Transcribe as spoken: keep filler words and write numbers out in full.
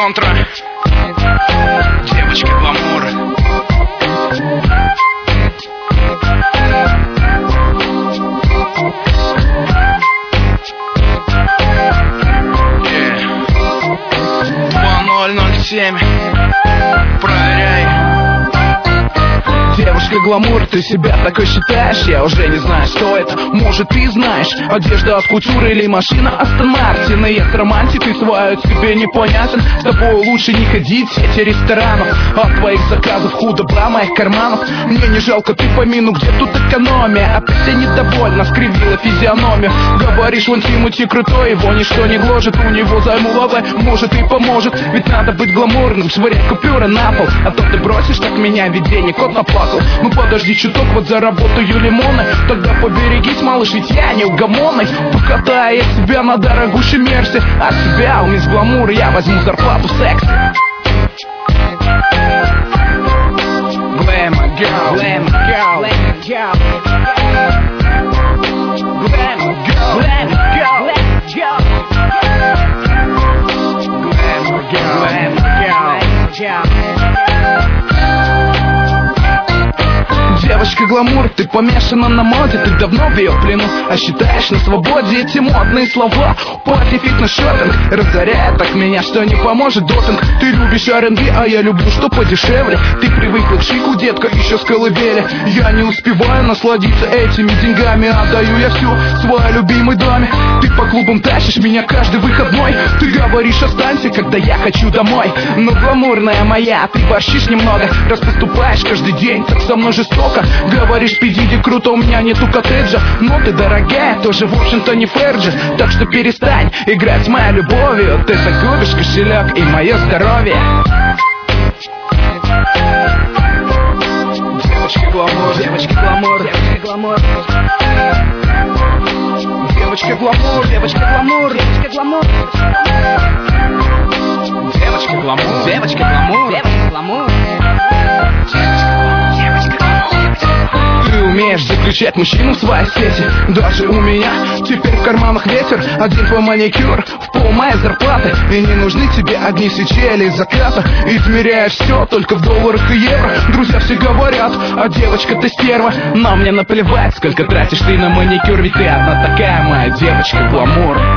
контра. Девочка гламур. два ноль ноль семь. Проверяй. Девушка гламур, ты себя такой считаешь? Я уже не знаю, что это. Может, ты знаешь? Одежда от кутюры или машина Астон Мартин. Есть романтик, и свой тебе непонятен. С тобой лучше не ходить в сети ресторанов. От твоих заказов худоба моих карманов. Мне не жалко, ты помяну, где тут экономия. Опять я недовольна, скривила физиономию. Говоришь, вон Тимати крутой, его ничто не гложет. У него займу лавы, может и поможет. Ведь надо быть гламурным, швырять купюры на пол. А то ты бросишь так меня, ведь денег кот наплакал. Ну подожди чуток, вот заработаю лимоны. Тогда поберегись, малыш, ведь я неугомонный. Покатаю я тебя на дорогущей мерсе. А себя у мисс Гламур я возьму зарплату секса. Glamour girl, glamour girl, glamour girl, glamour girl, glamour girl, glamour girl. Девочка гламур, ты помешана на моде, ты давно в ее плену, а считаешь на свободе эти модные слова. Пати, фитнес, шопинг разоряет так меня, что не поможет допинг. Ты любишь ар энд би, а я люблю что подешевле. Ты привыкла к шику, детка, еще с колыбели. Я не успеваю насладиться этими деньгами. Отдаю я всю свой любимой даме. Ты по клубам тащишь меня каждый выходной. Ты говоришь, останься, когда я хочу домой. Но гламурная моя, ты борщишь немного. Раз поступаешь каждый день, так со мной жестоко. Говоришь, пидиди, круто, у меня нету коттеджа. Но ты дорогая, тоже в общем-то не фэр же. Так что перестань играть с моей любовью. Ты загубишь кошелек и мое здоровье. Девочка гламур, девочка гламур, девочка гламур. Девочка гламур, девочка гламур, девочка гламур. Девочка гламур, девочка гламур, девочка гламур. Ты умеешь заключать мужчину в своей сети. Даже у меня теперь в карманах ветер. Один твой маникюр в пол моей зарплаты. И не нужны тебе одни свечи или заката. Измеряешь все только в долларах и евро. Друзья все говорят, а девочка ты стерва. Но мне наплевать, сколько тратишь ты на маникюр. Ведь ты одна такая моя девочка гламур.